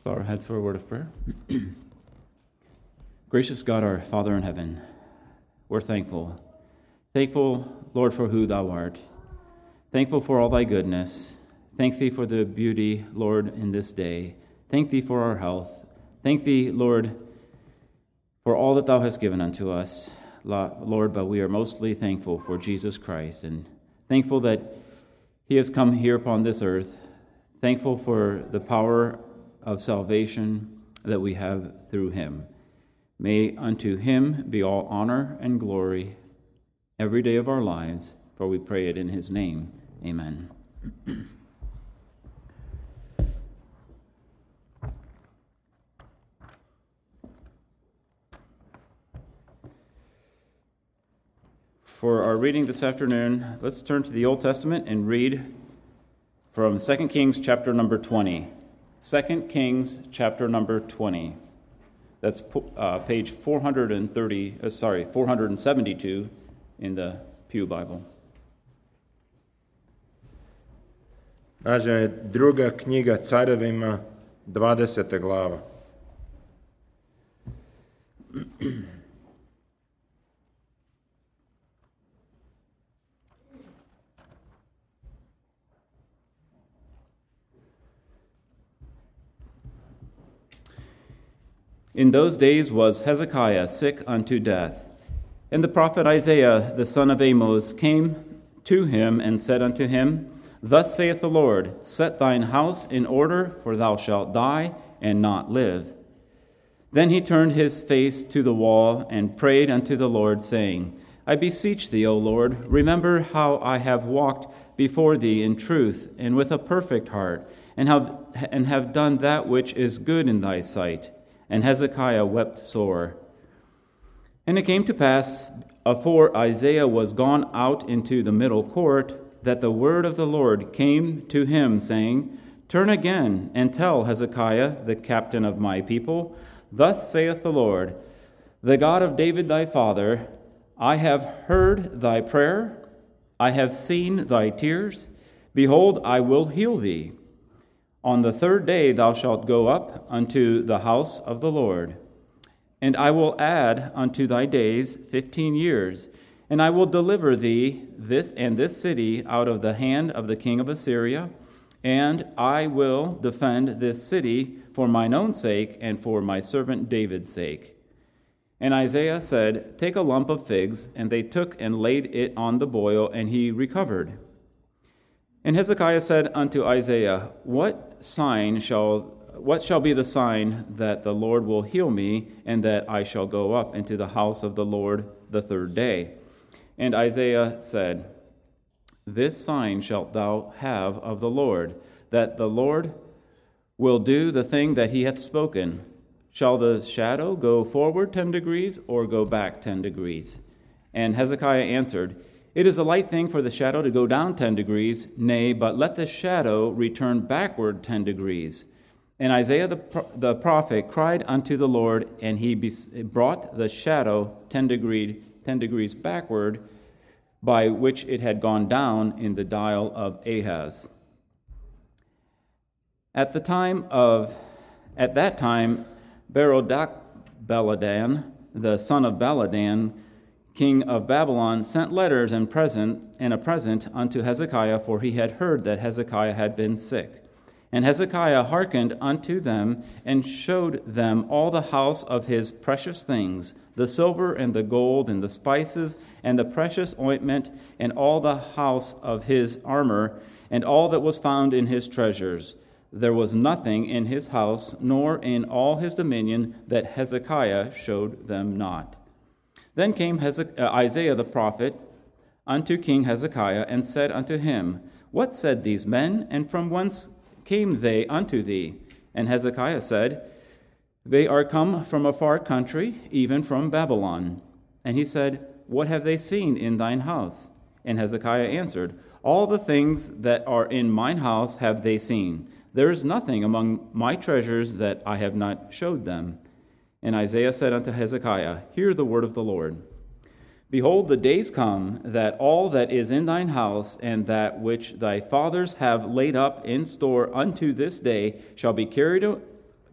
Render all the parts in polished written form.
Bow our heads for a word of prayer. Gracious God, our Father in heaven, we're thankful. Thankful, Lord, for who thou art. Thankful for all thy goodness. Thank thee for the beauty, Lord, in this day. Thank thee for our health. Thank thee, Lord, for all that thou hast given unto us, Lord, but we are mostly thankful for Jesus Christ and thankful that he has come here upon this earth. Thankful for the power of salvation that we have through him. May unto him be all honor and glory every day of our lives, for we pray it in his name. Amen. For our reading this afternoon, let's turn to the Old Testament and read from 2 Kings chapter number 20. 2 Kings chapter number 20. That's page 472 in the Pew Bible. Naša druga knjiga Carevima, 20. glava. In those days was Hezekiah sick unto death. And the prophet Isaiah, the son of Amos, came to him and said unto him, Thus saith the Lord, Set thine house in order, for thou shalt die and not live. Then he turned his face to the wall and prayed unto the Lord, saying, I beseech thee, O Lord, remember how I have walked before thee in truth and with a perfect heart, and have done that which is good in thy sight. And Hezekiah wept sore. And it came to pass, afore Isaiah was gone out into the middle court, that the word of the Lord came to him, saying, Turn again, and tell Hezekiah, the captain of my people, Thus saith the Lord, the God of David thy father, I have heard thy prayer, I have seen thy tears. Behold, I will heal thee. On the third day thou shalt go up unto the house of the Lord. And I will add unto thy days 15 years, and I will deliver thee this city out of the hand of the king of Assyria, and I will defend this city for mine own sake and for my servant David's sake. And Isaiah said, Take a lump of figs, and they took and laid it on the boil, and he recovered. And Hezekiah said unto Isaiah, What shall be the sign that the Lord will heal me, and that I shall go up into the house of the Lord the third day? And Isaiah said, This sign shalt thou have of the Lord, that the Lord will do the thing that he hath spoken. Shall the shadow go forward 10 degrees, or go back 10 degrees? And Hezekiah answered, It is a light thing for the shadow to go down 10 degrees, nay, but let the shadow return backward 10 degrees. And Isaiah the prophet cried unto the Lord, and he brought the shadow 10 degrees backward, by which it had gone down in the dial of Ahaz. At that time, Berodach-Baladan, the son of Baladan, king of Babylon, sent letters and a present unto Hezekiah, for he had heard that Hezekiah had been sick. And Hezekiah hearkened unto them, and showed them all the house of his precious things, the silver and the gold and the spices and the precious ointment, and all the house of his armor, and all that was found in his treasures. There was nothing in his house, nor in all his dominion, that Hezekiah showed them not. Then came Isaiah the prophet unto King Hezekiah, and said unto him, What said these men, and from whence came they unto thee? And Hezekiah said, They are come from a far country, even from Babylon. And he said, What have they seen in thine house? And Hezekiah answered, All the things that are in mine house have they seen. There is nothing among my treasures that I have not showed them. And Isaiah said unto Hezekiah, Hear the word of the Lord. Behold, the days come that all that is in thine house, and that which thy fathers have laid up in store unto this day, shall be carried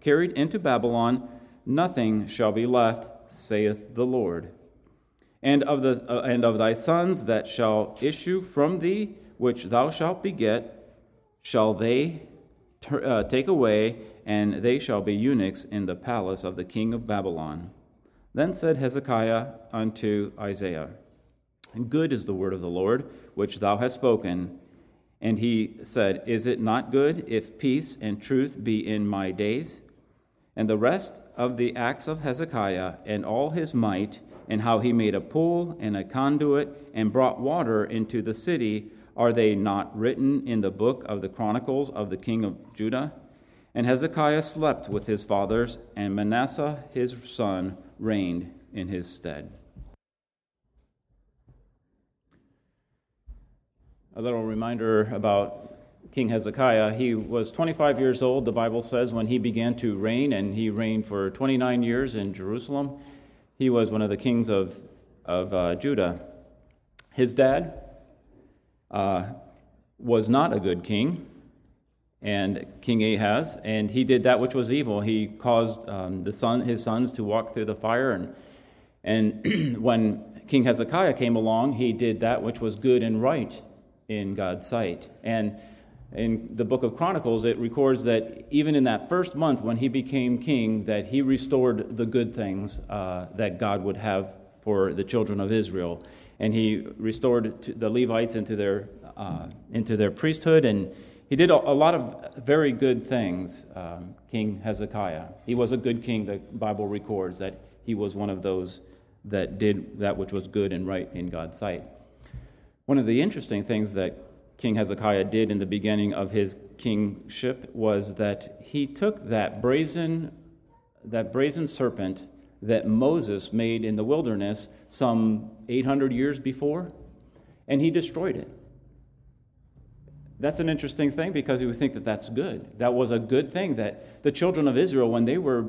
carried into Babylon, nothing shall be left, saith the Lord. And of thy sons that shall issue from thee, which thou shalt beget, shall they take away, and they shall be eunuchs in the palace of the king of Babylon. Then said Hezekiah unto Isaiah, Good is the word of the Lord, which thou hast spoken. And he said, Is it not good if peace and truth be in my days? And the rest of the acts of Hezekiah, and all his might, and how he made a pool and a conduit, and brought water into the city, are they not written in the book of the Chronicles of the king of Judah? And Hezekiah slept with his fathers, and Manasseh his son reigned in his stead. A little reminder about King Hezekiah. He was 25 years old, the Bible says, when he began to reign, and he reigned for 29 years in Jerusalem. He was one of the kings of Judah. His dad was not a good king, and King Ahaz, and he did that which was evil. He caused his sons to walk through the fire, and when King Hezekiah came along, he did that which was good and right in God's sight. And in the book of Chronicles, it records that even in that first month when he became king, that he restored the good things that God would have for the children of Israel. And he restored the Levites into their priesthood, and he did a lot of very good things, King Hezekiah. He was a good king. The Bible records that he was one of those that did that which was good and right in God's sight. One of the interesting things that King Hezekiah did in the beginning of his kingship was that he took that brazen serpent that Moses made in the wilderness some 800 years before, and he destroyed it. That's an interesting thing because you would think that that's good. That was a good thing that the children of Israel, when they were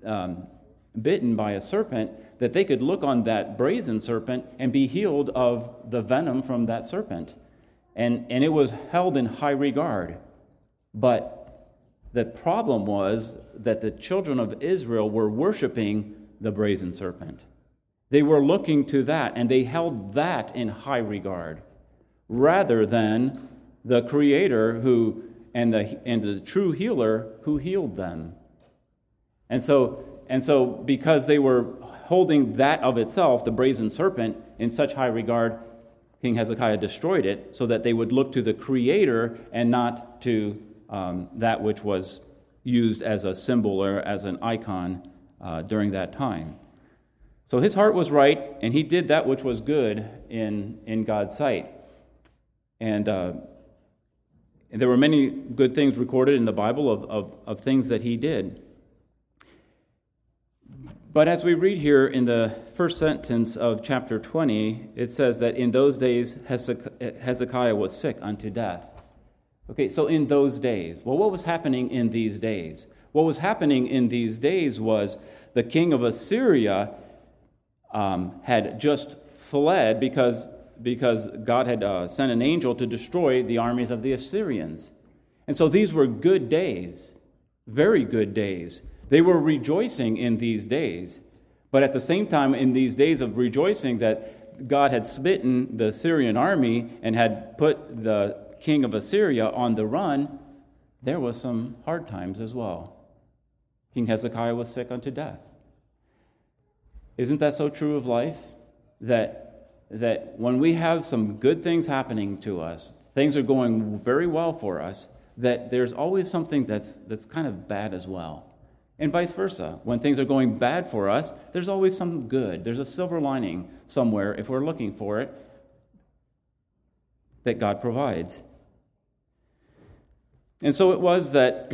bitten by a serpent, that they could look on that brazen serpent and be healed of the venom from that serpent. And it was held in high regard. But the problem was that the children of Israel were worshiping the brazen serpent. They were looking to that, and they held that in high regard, rather than the Creator and the true healer who healed them. And so because they were holding that of itself, the brazen serpent, in such high regard, King Hezekiah destroyed it so that they would look to the Creator and not to that which was used as a symbol or as an icon during that time. So his heart was right, and he did that which was good in God's sight. And there were many good things recorded in the Bible of things that he did. But as we read here in the first sentence of chapter 20, it says that in those days Hezekiah was sick unto death. Okay, so in those days. Well, what was happening in these days? What was happening in these days was the king of Assyria had just fled because God had sent an angel to destroy the armies of the Assyrians. And so these were good days, very good days. They were rejoicing in these days. But at the same time, in these days of rejoicing that God had smitten the Syrian army and had put the king of Assyria on the run, there was some hard times as well. King Hezekiah was sick unto death. Isn't that so true of life? That when we have some good things happening to us, things are going very well for us, that there's always something that's kind of bad as well. And vice versa. When things are going bad for us, there's always some good. There's a silver lining somewhere, if we're looking for it, that God provides. And so it was that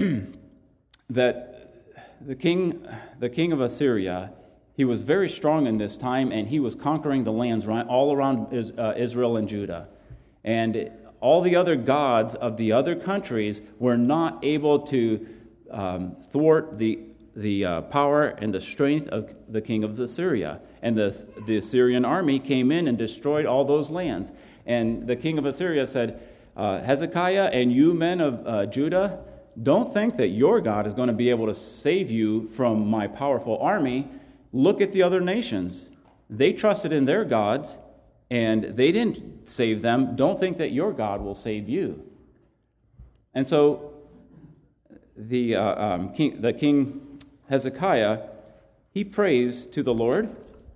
the king of Assyria, he was very strong in this time, and he was conquering the lands all around Israel and Judah. And all the other gods of the other countries were not able to thwart the power and the strength of the king of Assyria. And the Assyrian army came in and destroyed all those lands. And the king of Assyria said, Hezekiah and you men of Judah, don't think that your God is going to be able to save you from my powerful army. Look at the other nations. They trusted in their gods, and they didn't save them. Don't think that your God will save you. And so the king Hezekiah, he prays to the Lord,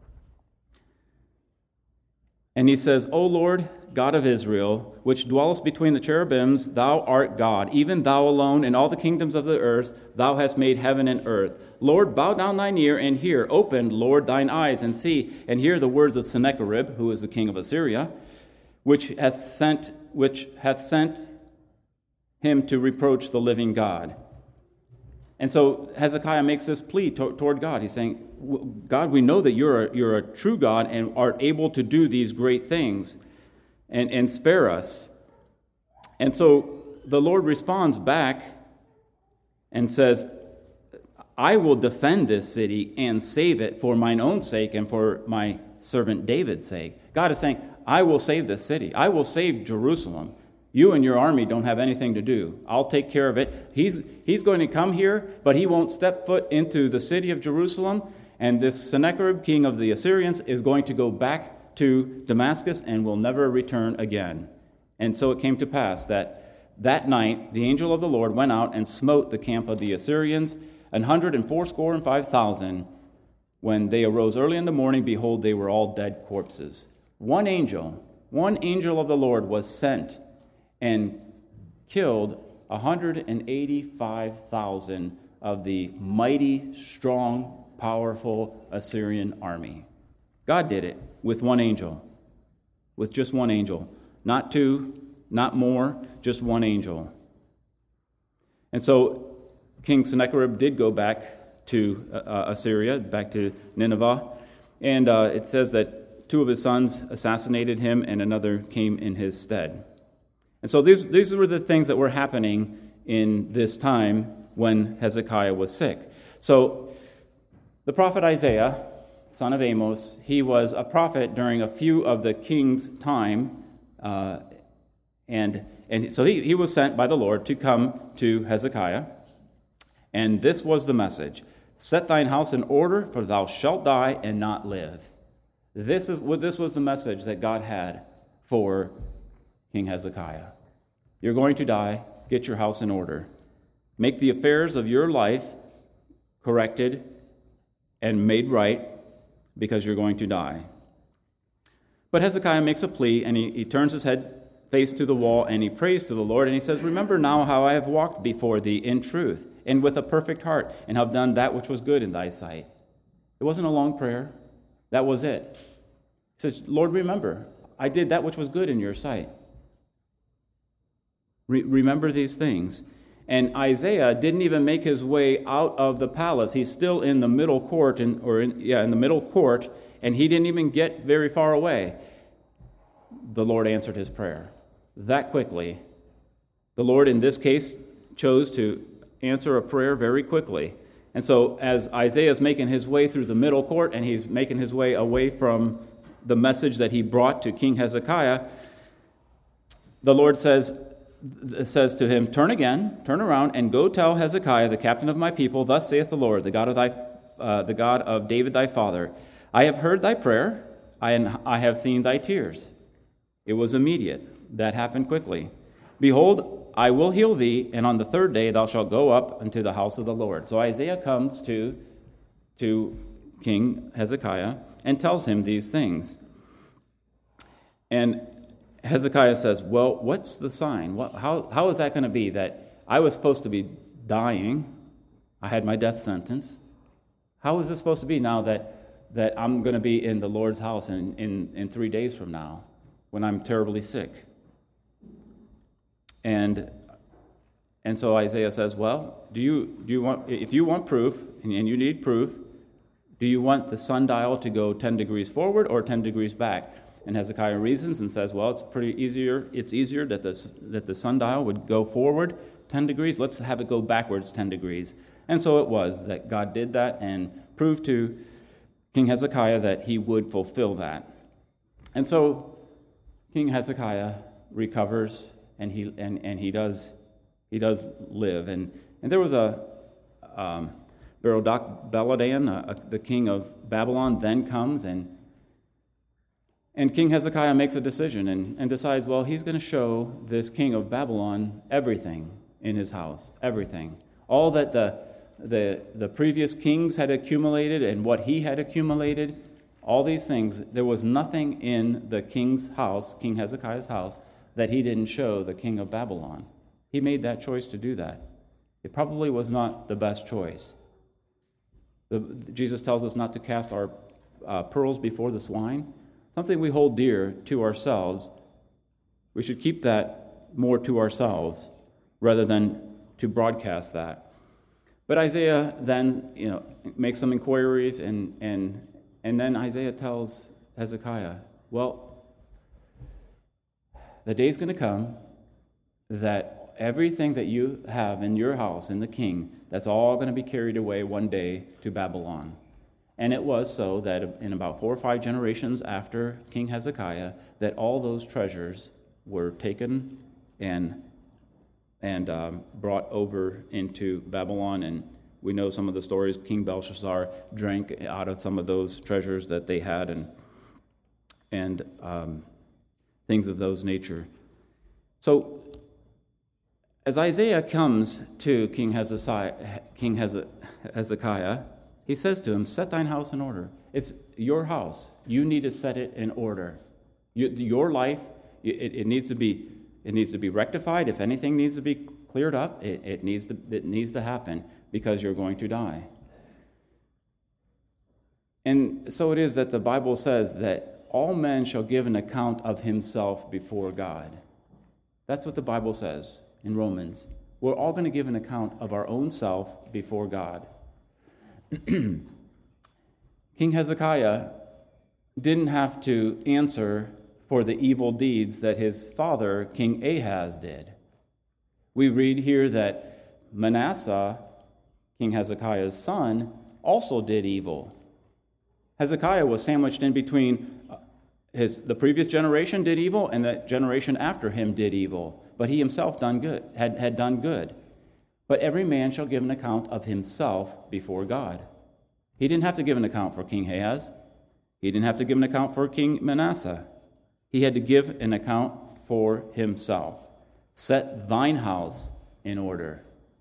and he says, O Lord, God of Israel, which dwellest between the cherubims, thou art God, even thou alone in all the kingdoms of the earth, thou hast made heaven and earth. Lord, bow down thine ear and hear. Open, Lord, thine eyes and see, and hear the words of Sennacherib, who is the king of Assyria, which hath sent him to reproach the living God. And so Hezekiah makes this plea toward God. He's saying, God, we know that you're a true God and art able to do these great things and spare us. And so the Lord responds back and says, I will defend this city and save it for mine own sake and for my servant David's sake. God is saying, I will save this city. I will save Jerusalem. You and your army don't have anything to do. I'll take care of it. He's going to come here, but he won't step foot into the city of Jerusalem. And this Sennacherib, king of the Assyrians, is going to go back to Damascus and will never return again. And so it came to pass that night the angel of the Lord went out and smote the camp of the Assyrians, 185,000. When they arose early in the morning, behold, they were all dead corpses. One angel of the Lord was sent and killed 185,000 of the mighty, strong, powerful Assyrian army. God did it with one angel, with just one angel. Not two, not more, just one angel. And so King Sennacherib did go back to Assyria, back to Nineveh, and it says that 2 of his sons assassinated him and another came in his stead. And so these were the things that were happening in this time when Hezekiah was sick. So the prophet Isaiah, son of Amos, he was a prophet during a few of the king's time, and so he was sent by the Lord to come to Hezekiah. And this was the message: set thine house in order, for thou shalt die and not live. This was the message that God had for King Hezekiah. You're going to die. Get your house in order. Make the affairs of your life corrected and made right, because you're going to die. But Hezekiah makes a plea, and he turns his head face to the wall, and he prays to the Lord, and he says, remember now how I have walked before thee in truth, and with a perfect heart, and have done that which was good in thy sight. It wasn't a long prayer. That was it. He says, Lord, remember, I did that which was good in your sight. Remember these things. And Isaiah didn't even make his way out of the palace. He's still in the middle court, in the middle court, and he didn't even get very far away. The Lord answered his prayer that quickly. The Lord, in this case, chose to answer a prayer very quickly. And so as Isaiah is making his way through the middle court, and he's making his way away from the message that he brought to King Hezekiah, the Lord says to him, turn around, and go tell Hezekiah, the captain of my people, thus saith the Lord, the God of David thy father, I have heard thy prayer, and I have seen thy tears. It was immediate. That happened quickly. Behold, I will heal thee, and on the third day thou shalt go up unto the house of the Lord. So Isaiah comes to King Hezekiah and tells him these things. And Hezekiah says, well, what's the sign? How is that going to be that I was supposed to be dying? I had my death sentence. How is this supposed to be now that I'm going to be in the Lord's house in 3 days from now when I'm terribly sick? And so Isaiah says, well, do you want, if you want proof, and you need proof, do you want the sundial to go 10 degrees forward or 10 degrees back? And Hezekiah reasons and says, well, it's easier that the sundial would go forward 10 degrees. Let's have it go backwards 10 degrees. And so it was that God did that and proved to King Hezekiah that he would fulfill that. And so King Hezekiah recovers, and he does He does live. And there was a Merodach-Baladan, the king of Babylon, then comes, and King Hezekiah makes a decision and decides, well, he's going to show this king of Babylon everything in his house, everything. All that the previous kings had accumulated and what he had accumulated, all these things, there was nothing in the king's house, King Hezekiah's house, that he didn't show the king of Babylon. He made that choice to do that. It probably was not the best choice. Jesus tells us not to cast our pearls before the swine. Something we hold dear to ourselves, we should keep that more to ourselves rather than to broadcast that. But Isaiah then, makes some inquiries, and then Isaiah tells Hezekiah, well, the day's going to come that everything that you have in your house, in the king, that's all going to be carried away one day to Babylon. And it was so that in about 4 or 5 generations after King Hezekiah, that all those treasures were taken and brought over into Babylon. And we know some of the stories. King Belshazzar drank out of some of those treasures that they had, and things of those nature. So as Isaiah comes to King Hezekiah, he says to him, set thine house in order. It's your house. You need to set it in order. Your life, it needs to be rectified. If anything needs to be cleared up, it needs to happen, because you're going to die. And so it is that the Bible says that all men shall give an account of himself before God. That's what the Bible says in Romans. We're all going to give an account of our own self before God. King Hezekiah didn't have to answer for the evil deeds that his father, King Ahaz, did. We read here that Manasseh, King Hezekiah's son, also did evil. Hezekiah was sandwiched in between the previous generation did evil, and the generation after him did evil. But he himself had done good. But every man shall give an account of himself before God. He didn't have to give an account for King Ahaz. He didn't have to give an account for King Manasseh. He had to give an account for himself. Set thine house in order.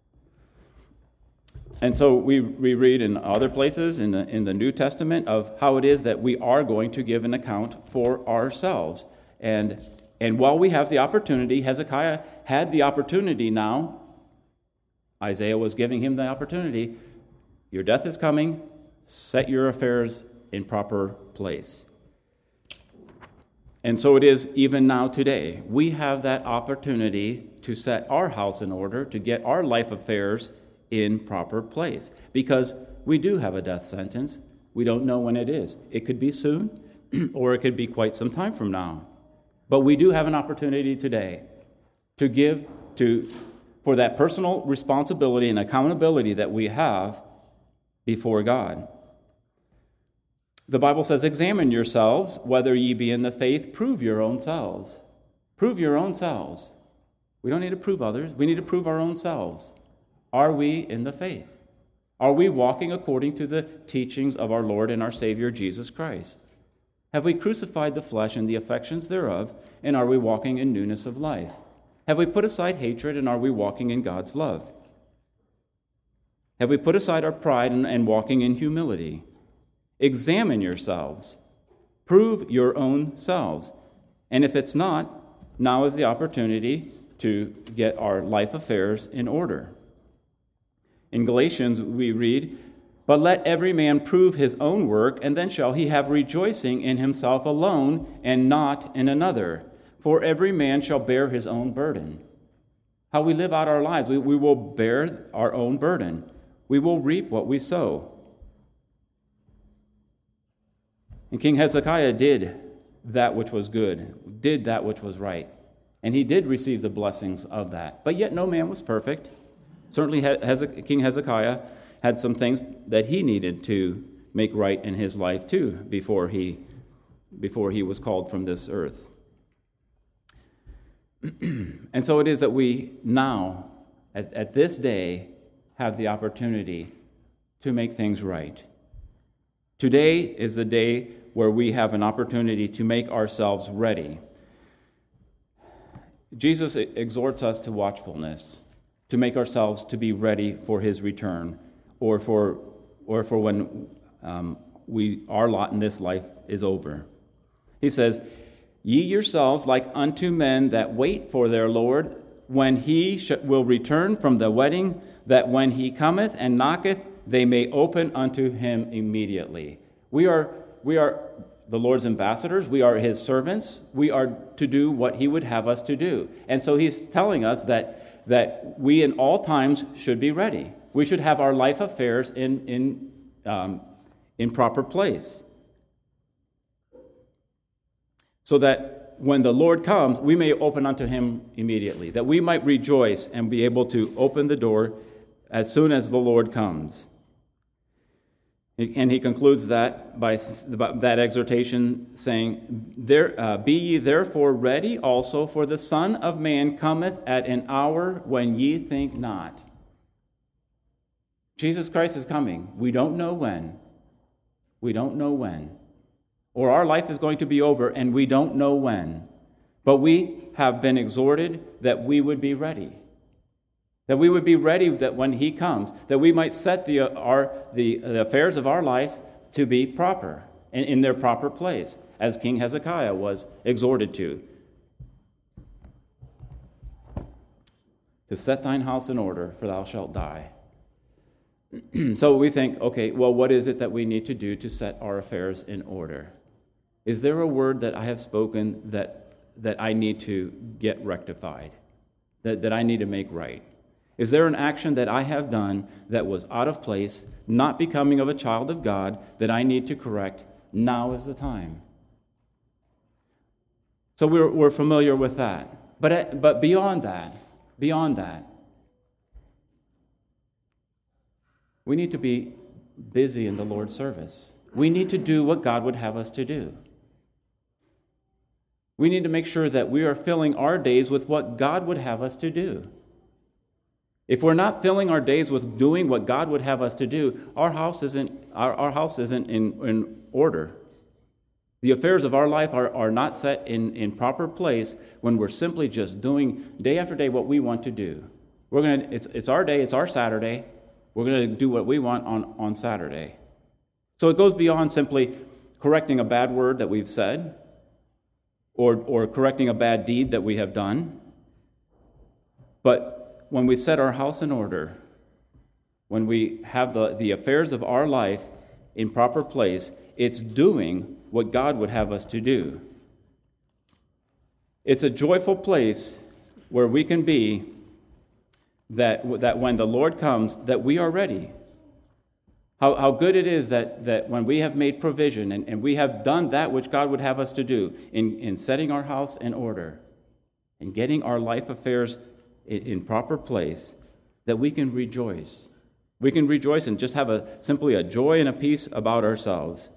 And so we read in other places in the New Testament of how it is that we are going to give an account for ourselves. And while we have the opportunity, Hezekiah had the opportunity now. Isaiah was giving him the opportunity. Your death is coming. Set your affairs in proper place. And so it is even now today. We have that opportunity to set our house in order, to get our life affairs in proper place. Because we do have a death sentence. We don't know when it is. It could be soon, or it could be quite some time from now. But we do have an opportunity today to give for that personal responsibility and accountability that we have before God. The Bible says, examine yourselves, whether ye be in the faith, prove your own selves. Prove your own selves. We don't need to prove others. We need to prove our own selves. Are we in the faith? Are we walking according to the teachings of our Lord and our Savior, Jesus Christ? Have we crucified the flesh and the affections thereof, and are we walking in newness of life? Have we put aside hatred, and are we walking in God's love? Have we put aside our pride and walking in humility? Examine yourselves. Prove your own selves. And if it's not, now is the opportunity to get our life affairs in order. In Galatians, we read, but let every man prove his own work, and then shall he have rejoicing in himself alone, and not in another. For every man shall bear his own burden. How we live out our lives, we will bear our own burden. We will reap what we sow. And King Hezekiah did that which was good, did that which was right. And he did receive the blessings of that. But yet no man was perfect. Certainly King Hezekiah had some things that he needed to make right in his life too before he was called from this earth. And so it is that we now at this day, have the opportunity to make things right. Today is the day where we have an opportunity to make ourselves ready. Jesus exhorts us to watchfulness, to make ourselves to be ready for his return, or for when our lot in this life is over. He says, "Ye yourselves like unto men that wait for their Lord, when he will return from the wedding, that when he cometh and knocketh, they may open unto him immediately." We are the Lord's ambassadors. We are his servants. We are to do what he would have us to do. And so he's telling us that we in all times should be ready. We should have our life affairs in proper place, so that when the Lord comes, we may open unto him immediately, that we might rejoice and be able to open the door as soon as the Lord comes. And he concludes that by that exhortation saying, "Be ye therefore ready also, for the Son of Man cometh at an hour when ye think not." Jesus Christ is coming. We don't know when. We don't know when. Or our life is going to be over, and we don't know when. But we have been exhorted that we would be ready. That we would be ready that when he comes, that we might set the affairs of our lives to be proper and in their proper place, as King Hezekiah was exhorted to set thine house in order, for thou shalt die. So we think, okay, well, what is it that we need to do to set our affairs in order? Is there a word that I have spoken that I need to get rectified, that I need to make right? Is there an action that I have done that was out of place, not becoming of a child of God, that I need to correct? Now is the time. So we're familiar with that. But beyond that, we need to be busy in the Lord's service. We need to do what God would have us to do. We need to make sure that we are filling our days with what God would have us to do. If we're not filling our days with doing what God would have us to do, our house isn't in order. The affairs of our life are not set in proper place when we're simply just doing day after day what we want to do. It's our day, it's our Saturday. We're going to do what we want on Saturday. So it goes beyond simply correcting a bad word that we've said or correcting a bad deed that we have done. But when we set our house in order, when we have the affairs of our life in proper place, it's doing what God would have us to do. It's a joyful place where we can be that when the Lord comes, that we are ready. How good it is that when we have made provision and we have done that which God would have us to do in setting our house in order and getting our life affairs in proper place, that we can rejoice. We can rejoice and just have simply a joy and a peace about ourselves.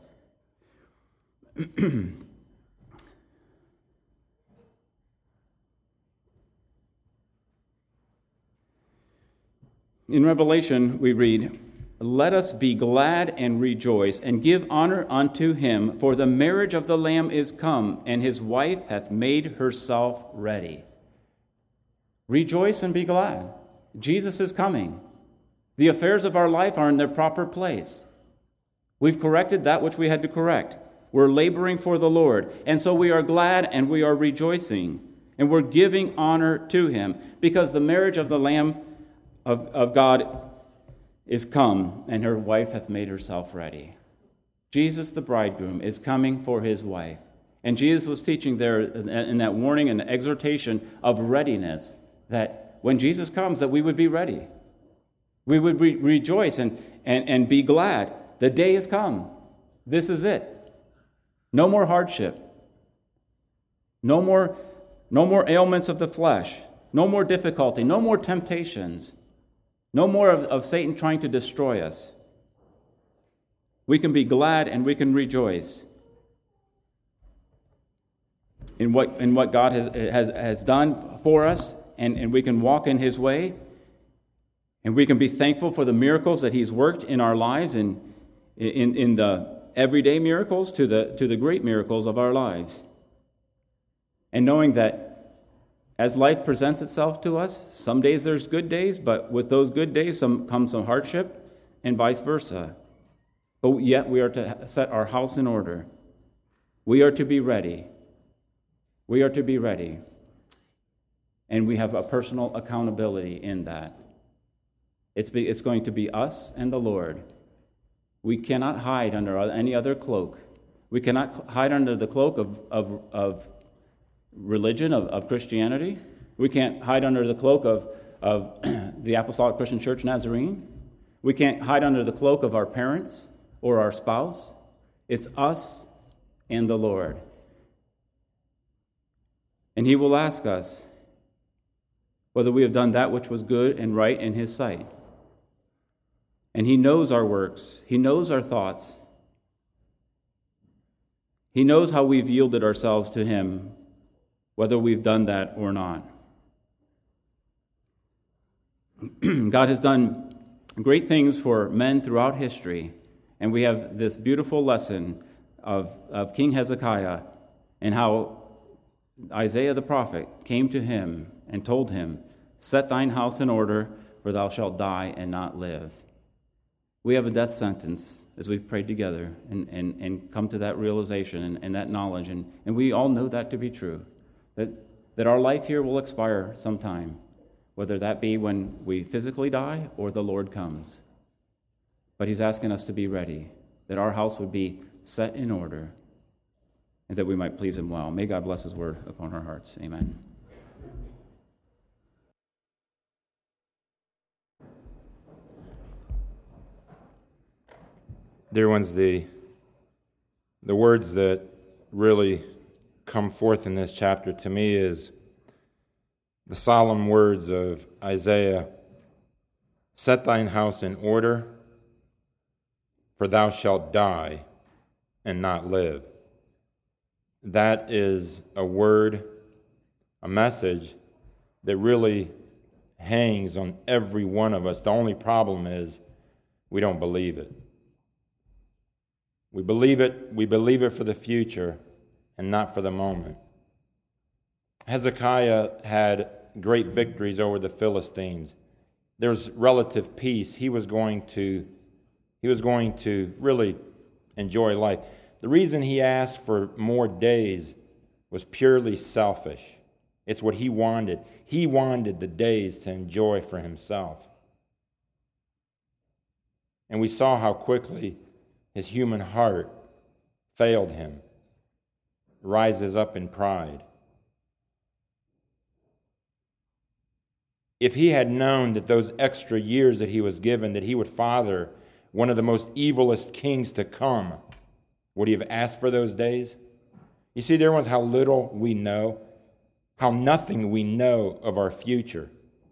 In Revelation, we read, "Let us be glad and rejoice, and give honor unto him, for the marriage of the Lamb is come, and his wife hath made herself ready." Rejoice and be glad. Jesus is coming. The affairs of our life are in their proper place. We've corrected that which we had to correct. We're laboring for the Lord, and so we are glad and we are rejoicing, and we're giving honor to him, because the marriage of the Lamb of God is come, and her wife hath made herself ready. Jesus, the bridegroom, is coming for his wife. And Jesus was teaching there in that warning and exhortation of readiness, that when Jesus comes, that we would be ready. We would rejoice and be glad. The day has come. This is it. No more hardship. No more ailments of the flesh. No more difficulty. No more temptations. No more of Satan trying to destroy us. We can be glad and we can rejoice in what God has done for us, and we can walk in his way, And we can be thankful for the miracles that he's worked in our lives, and in the everyday miracles to the great miracles of our lives. And knowing that as life presents itself to us, some days there's good days, but with those good days comes some hardship, and vice versa. But yet we are to set our house in order. We are to be ready. We are to be ready. And we have a personal accountability in that. It's going to be us and the Lord. We cannot hide under any other cloak. We cannot hide under the cloak of religion, of Christianity. We can't hide under the cloak of the Apostolic Christian Church Nazarene. We can't hide under the cloak of our parents or our spouse. It's us and the Lord. And he will ask us whether we have done that which was good and right in his sight. And he knows our works. He knows our thoughts. He knows how we've yielded ourselves to him, whether we've done that or not. God has done great things for men throughout history, and we have this beautiful lesson of King Hezekiah and how Isaiah the prophet came to him and told him, "Set thine house in order, for thou shalt die and not live." We have a death sentence as we've prayed together and come to that realization and that knowledge. And we all know that to be true, that our life here will expire sometime, whether that be when we physically die or the Lord comes. But he's asking us to be ready, that our house would be set in order, and that we might please him well. May God bless his word upon our hearts. Amen. Dear ones, the words that really come forth in this chapter to me is the solemn words of Isaiah, "Set thine house in order, for thou shalt die and not live." That is a word, a message that really hangs on every one of us. The only problem is we don't believe it. We believe it for the future and not for the moment. Hezekiah had great victories over the Philistines. There's relative peace. He was going to really enjoy life. The reason he asked for more days was purely selfish. It's what he wanted. He wanted the days to enjoy for himself. And we saw how quickly his human heart failed him, rises up in pride. If he had known that those extra years that he was given, that he would father one of the most evilest kings to come, would he have asked for those days? You see, dear ones, how little we know, how nothing we know of our future.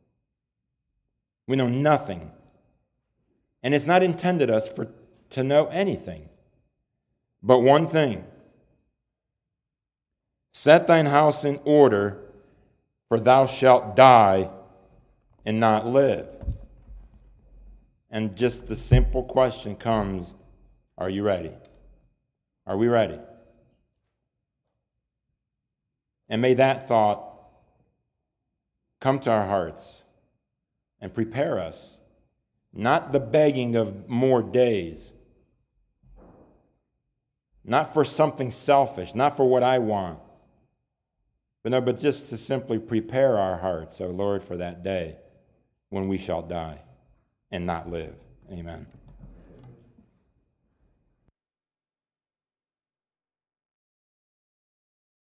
We know nothing. And it's not intended us to know anything. But one thing: set thine house in order, for thou shalt die and not live. And just the simple question comes, are you ready? Are we ready? And may that thought come to our hearts and prepare us, not the begging of more days, not for something selfish, not for what I want, but just to simply prepare our hearts, O Lord, for that day when we shall die and not live. Amen.